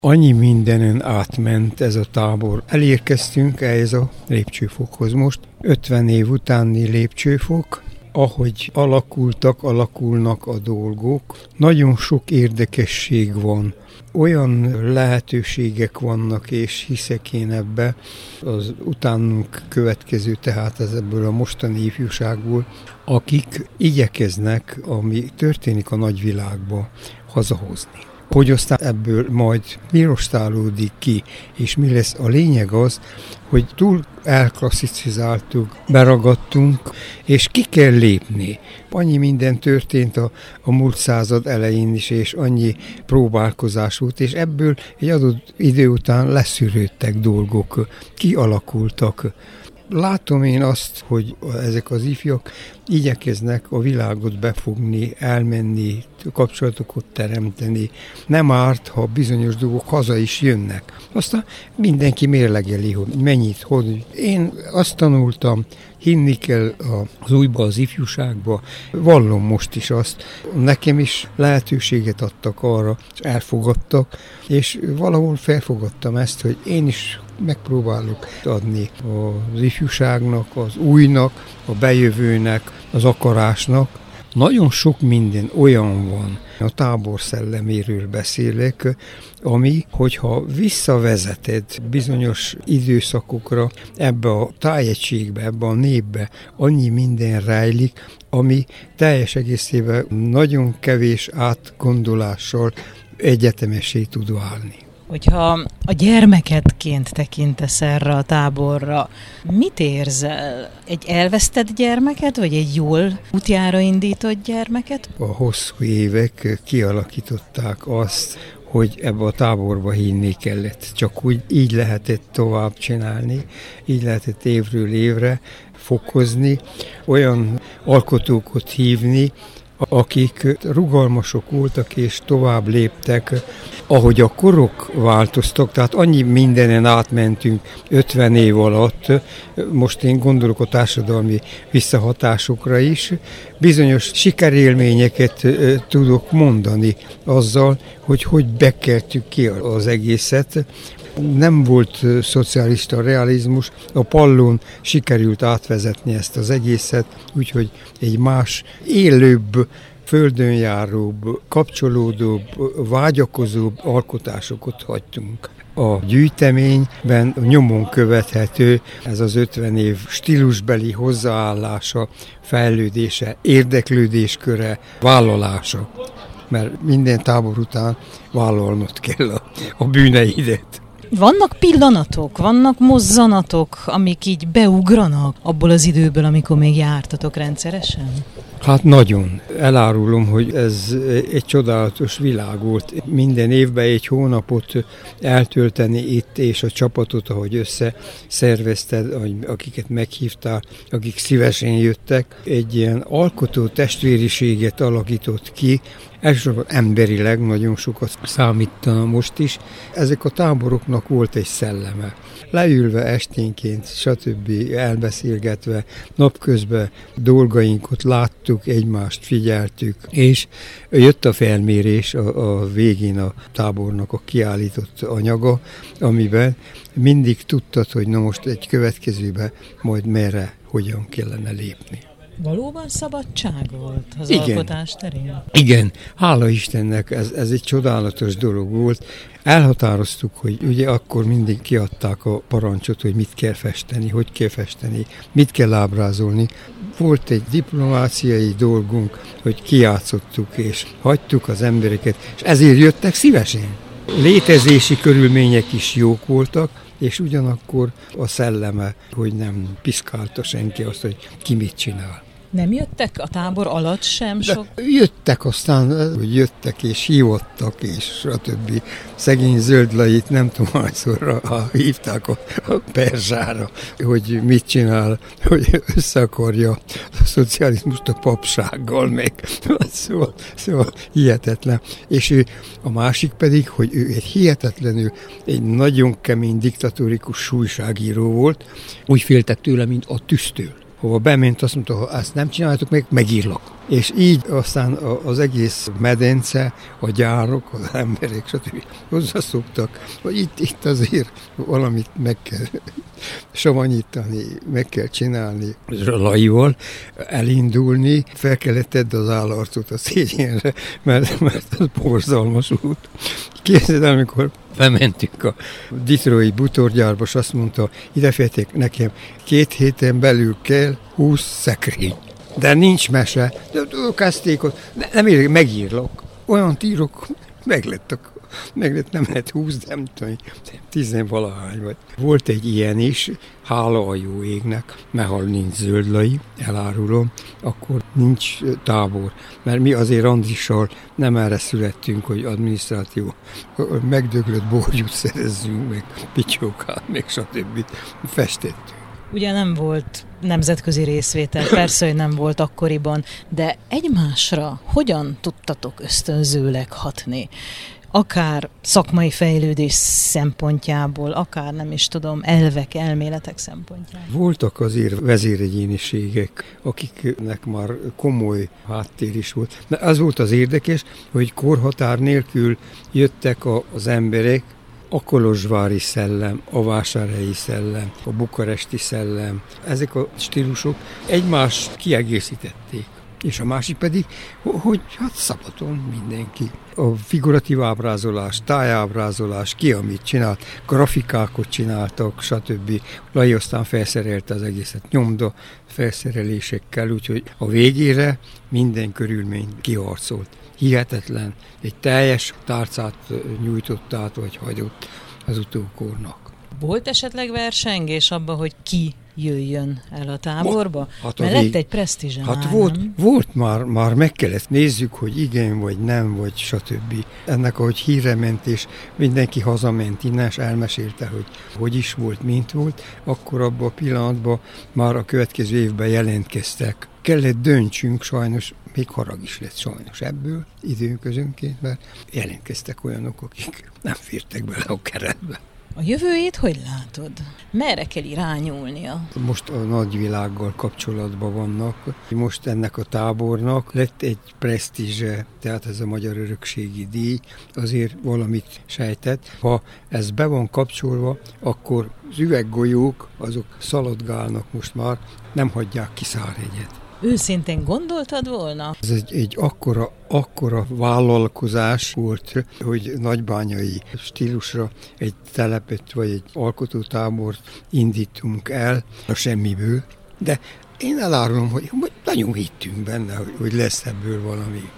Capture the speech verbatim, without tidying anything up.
Annyi mindenen átment ez a tábor. Elérkeztünk ehhez a lépcsőfokhoz most. ötven év utáni lépcsőfok, ahogy alakultak, alakulnak a dolgok. Nagyon sok érdekesség van. Olyan lehetőségek vannak, és hiszek én ebbe, az utánunk következő, tehát ez ebből a mostani ifjúságból, akik igyekeznek, ami történik a nagyvilágba, hazahozni. Hogy aztán ebből majd mi rostálódik ki, és mi lesz a lényeg az, hogy túl elklasszicizáltuk, beragadtunk, és ki kell lépni. Annyi minden történt a, a múlt század elején is, és annyi próbálkozás volt, és ebből egy adott idő után leszűrődtek dolgok, kialakultak. Látom én azt, hogy ezek az ifjak igyekeznek a világot befogni, elmenni, kapcsolatokat teremteni. Nem árt, ha bizonyos dolgok haza is jönnek. Aztán mindenki mérlegeli, hogy mennyit, hogy. Én azt tanultam, hinni kell az újba, az ifjúságba. Vallom most is azt. Nekem is lehetőséget adtak arra, és elfogadtak, és valahol felfogadtam ezt, hogy én is megpróbálok adni az ifjúságnak, az újnak, a bejövőnek, az akarásnak. Nagyon sok minden olyan van, a tábor szelleméről beszélek, ami, hogyha visszavezeted bizonyos időszakokra, ebbe a tájegységbe, ebbe a népbe, annyi minden rejlik, ami teljes egészében nagyon kevés átgondolással egyetemessé tud válni. Hogyha a gyermeketként tekintesz erre a táborra, mit érzel? Egy elvesztett gyermeket, vagy egy jól útjára indított gyermeket? A hosszú évek kialakították azt, hogy ebbe a táborba hinni kellett. Csak úgy így lehetett tovább csinálni, így lehetett évről évre fokozni, olyan alkotókat hívni, akik rugalmasok voltak és tovább léptek, ahogy a korok változtak, tehát annyi mindenen átmentünk ötven év alatt, most én gondolok a társadalmi visszahatásokra is, bizonyos sikerélményeket tudok mondani azzal, hogy hogy bekeltük ki az egészet. Nem volt szocialista realizmus, a Pallón sikerült átvezetni ezt az egészet, úgyhogy egy más, élőbb, földönjáróbb, kapcsolódóbb, vágyakozóbb alkotásokat hagytunk. A gyűjteményben nyomon követhető ez az ötven év stílusbeli hozzáállása, fejlődése, érdeklődésköre, vállalása. Mert minden tábor után vállalnod kell a, a bűneidet. Vannak pillanatok, vannak mozzanatok, amik így beugranak abból az időből, amikor még jártatok rendszeresen? Hát nagyon. Elárulom, hogy ez egy csodálatos világ volt. Minden évben egy hónapot eltölteni itt, és a csapatot, ahogy összeszervezted, akiket meghívtál, akik szívesen jöttek, egy ilyen alkotó testvériséget alakított ki, elsősorban emberileg nagyon sokat számítana most is. Ezek a táboroknak volt egy szelleme. Leülve esténként, stb. Elbeszélgetve, napközben dolgainkat láttuk, egymást figyeltük, és jött a felmérés a, a végén a tábornak a kiállított anyaga, amiben mindig tudtad, hogy na most egy következőben majd merre, hogyan kellene lépni. Valóban szabadság volt az Igen. alkotás terén? Igen, hála Istennek, ez, ez egy csodálatos dolog volt. Elhatároztuk, hogy ugye akkor mindig kiadták a parancsot, hogy mit kell festeni, hogy kell festeni, mit kell ábrázolni. Volt egy diplomáciai dolgunk, hogy kijátszottuk és hagytuk az embereket, és ezért jöttek szívesen. Létezési körülmények is jók voltak, és ugyanakkor a szelleme, hogy nem piszkálta senki azt, hogy ki mit csinál. Nem jöttek a tábor alatt sem sok? De jöttek aztán, hogy jöttek és hívottak, és stb. Szegény Zöldlait nem tudom, hányszorra hívták a, a perzsára, hogy mit csinál, hogy össze akarja a szocializmust a papsággal meg. Szóval, szóval hihetetlen. És ő, a másik pedig, hogy ő egy hihetetlenül, egy nagyon kemény diktatórikus újságíró volt, úgy féltek tőle, mint a tűztől. hova bement, azt mondta, ha ezt nem csináljátok meg, megírlak. És így aztán az egész medence, a gyárok, az emberek, stb. Hozzászoktak, hogy itt, itt azért valamit meg kell savanyítani, meg kell csinálni. Laival elindulni, fel kellett tedd az állarcot a szégyenre, mert, mert az borzalmas út. Képzeld el, amikor bementünk a detroiti bútorgyárba, és azt mondta, ideféltek nekem, két héten belül kell húsz szekrény. De nincs mese. De kezdték ott, nem ér, megírlak. Olyan írok, meg lett, a, meg lett, nem lehet húsz, nem tudom, tizenvalahány vagy. Volt egy ilyen is, hála a jó égnek, mert ha nincs zöldlai, elárulom, akkor nincs tábor. Mert mi azért Andrissal nem erre születtünk, hogy adminisztráció, megdöglött borjút szerezzünk, meg picsókát, meg stb. Festettünk. Ugye nem volt nemzetközi részvétel, persze, hogy nem volt akkoriban, de egymásra hogyan tudtatok ösztönzőleg hatni? Akár szakmai fejlődés szempontjából, akár nem is tudom, elvek, elméletek szempontjából. Voltak azért vezéregyéniségek, akiknek már komoly háttér is volt. De az volt az érdekes, hogy korhatár nélkül jöttek az emberek, a kolozsvári szellem, a vásárhelyi szellem, a bukaresti szellem, ezek a stílusok egymást kiegészítették. És a másik pedig, hogy hát szabadon mindenki. A figuratív ábrázolás, tájábrázolás, ki amit csinált, grafikákat csináltak, stb. Lai aztán felszerelte az egészet nyomda felszerelésekkel, úgyhogy a végére minden körülményt kiharcolt. Hihetetlen, egy teljes tárcát nyújtott át, vagy hagyott az utókornak. Volt esetleg versengés abban, hogy ki jöjjön el a táborba? Hát Mert lett egy presztízse. Hát már, volt, nem? volt már, már meg kellett nézzük, hogy igen, vagy nem, vagy stb. Ennek, ahogy hírre ment, és mindenki hazament innen, és elmesélte, hogy hogy is volt, mint volt, akkor abban a pillanatban már a következő évben jelentkeztek. Kellett döntsünk, sajnos, még harag is lett sajnos ebből időközönként, mert jelentkeztek olyanok, akik nem fértek bele a keretbe. A jövőjét hogy látod? Merre kell irányulnia? Most a nagyvilággal kapcsolatban vannak. Most ennek a tábornak lett egy presztízse, tehát ez a Magyar Örökségi Díj, azért valamit sejtett. Ha ez be van kapcsolva, akkor az üveggolyók, azok szaladgálnak most már, nem hagyják ki Szárhegyet. Őszintén gondoltad volna? Ez egy, egy akkora, akkora vállalkozás volt, hogy nagybányai stílusra egy telepet vagy egy alkotótábort indítunk el a semmiből, de én elárulom, hogy, hogy nagyon hittünk benne, hogy, hogy lesz ebből valami.